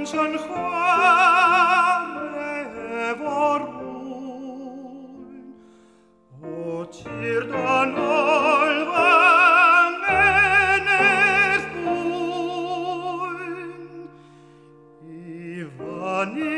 canción forever O cirdan olvan enes buin, Ivani